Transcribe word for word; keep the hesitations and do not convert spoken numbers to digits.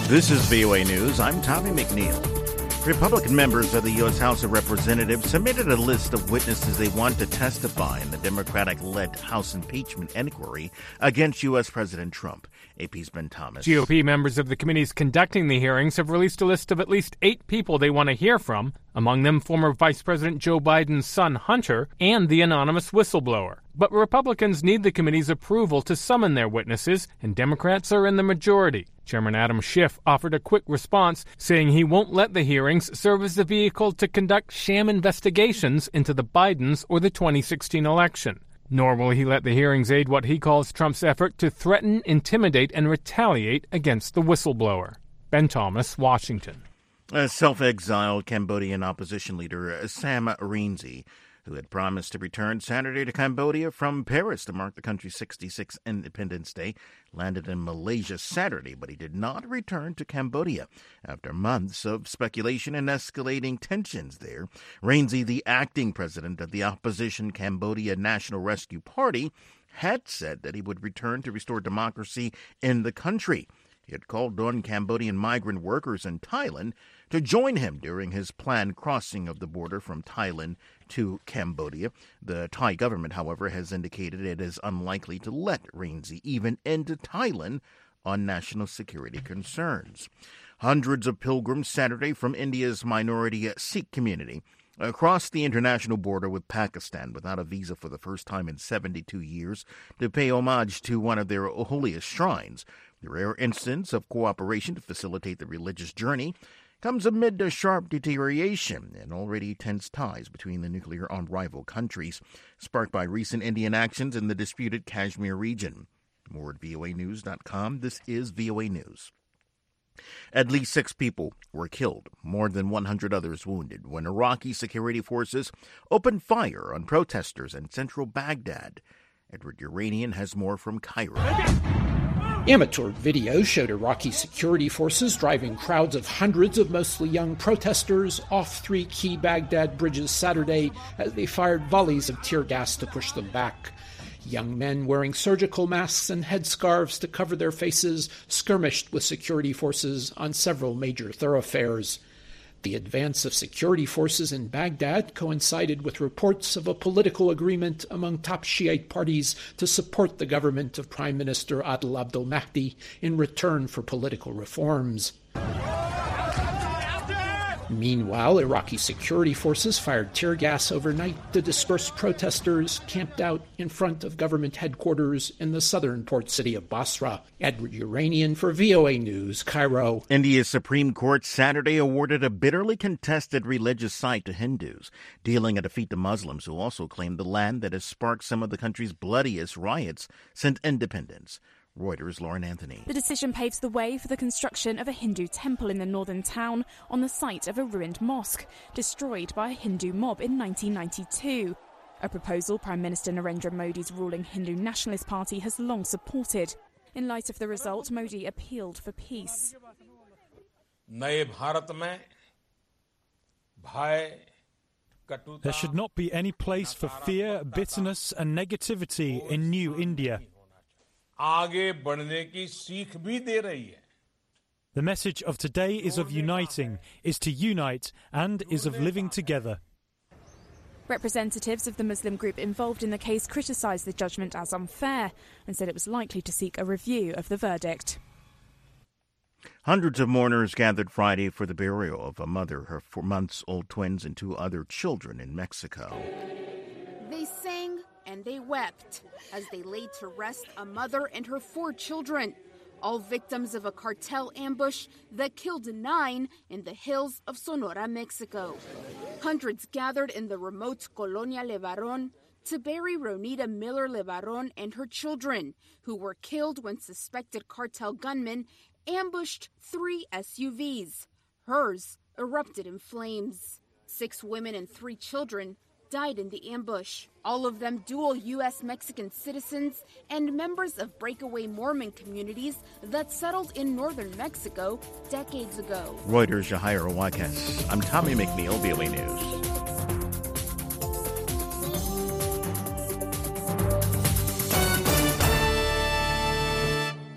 This is V O A News. I'm Tommy McNeil. Republican members of the U S House of Representatives submitted a list of witnesses they want to testify in the Democratic-led House impeachment inquiry against U S. President Trump. A P's Ben Thomas. G O P members of the committees conducting the hearings have released a list of at least eight people they want to hear from, among them former Vice President Joe Biden's son Hunter and the anonymous whistleblower. But Republicans need the committee's approval to summon their witnesses, and Democrats are in the majority. Chairman Adam Schiff offered a quick response, saying he won't let the hearings serve as the vehicle to conduct sham investigations into the Bidens or the twenty sixteen election. Nor will he let the hearings aid what he calls Trump's effort to threaten, intimidate, and retaliate against the whistleblower. Ben Thomas, Washington. A self-exiled Cambodian opposition leader, Sam Rainsy, who had promised to return Saturday to Cambodia from Paris to mark the country's sixty-sixth Independence Day, landed in Malaysia Saturday, but he did not return to Cambodia. After months of speculation and escalating tensions there, Rainsy, the acting president of the opposition Cambodia National Rescue Party, had said that he would return to restore democracy in the country. He had called on Cambodian migrant workers in Thailand to join him during his planned crossing of the border from Thailand to Cambodia. The Thai government, however, has indicated it is unlikely to let Rainsy even into Thailand on national security concerns. Hundreds of pilgrims Saturday from India's minority Sikh community across the international border with Pakistan without a visa for the first time in seventy-two years to pay homage to one of their holiest shrines. The rare instance of cooperation to facilitate the religious journey comes amid a sharp deterioration in already tense ties between the nuclear-armed rival countries, sparked by recent Indian actions in the disputed Kashmir region. More at V O A news dot com. This is V O A News. At least six people were killed, more than one hundred others wounded, when Iraqi security forces opened fire on protesters in central Baghdad. Edward Uranian has more from Cairo. Amateur video showed Iraqi security forces driving crowds of hundreds of mostly young protesters off three key Baghdad bridges Saturday as they fired volleys of tear gas to push them back. Young men wearing surgical masks and headscarves to cover their faces skirmished with security forces on several major thoroughfares. The advance of security forces in Baghdad coincided with reports of a political agreement among top Shiite parties to support the government of Prime Minister Adel Abdel Mahdi in return for political reforms. Meanwhile, Iraqi security forces fired tear gas overnight to disperse protesters camped out in front of government headquarters in the southern port city of Basra. Edward Uranian for V O A News, Cairo. India's Supreme Court Saturday awarded a bitterly contested religious site to Hindus, dealing a defeat to Muslims who also claim the land that has sparked some of the country's bloodiest riots since independence. Reuters' Lauren Anthony. The decision paves the way for the construction of a Hindu temple in the northern town on the site of a ruined mosque, destroyed by a Hindu mob in nineteen ninety-two. A proposal Prime Minister Narendra Modi's ruling Hindu Nationalist Party has long supported. In light of the result, Modi appealed for peace. There should not be any place for fear, bitterness and negativity in new India. The message of today is of uniting, is to unite, and is of living together. Representatives of the Muslim group involved in the case criticised the judgment as unfair and said it was likely to seek a review of the verdict. Hundreds of mourners gathered Friday for the burial of a mother, her four-month-old twins, and two other children in Mexico. They sang and they wept as they laid to rest a mother and her four children, all victims of a cartel ambush that killed nine in the hills of Sonora, Mexico. Hundreds gathered in the remote Colonia Levarón to bury Ronita Miller Levarón and her children, who were killed when suspected cartel gunmen ambushed three S U Vs. Hers erupted in flames. Six women and three children died in the ambush, all of them dual U S Mexican citizens and members of breakaway Mormon communities that settled in northern Mexico decades ago. Reuters' Yahaira Wakes. I'm Tommy McNeil, V O A News.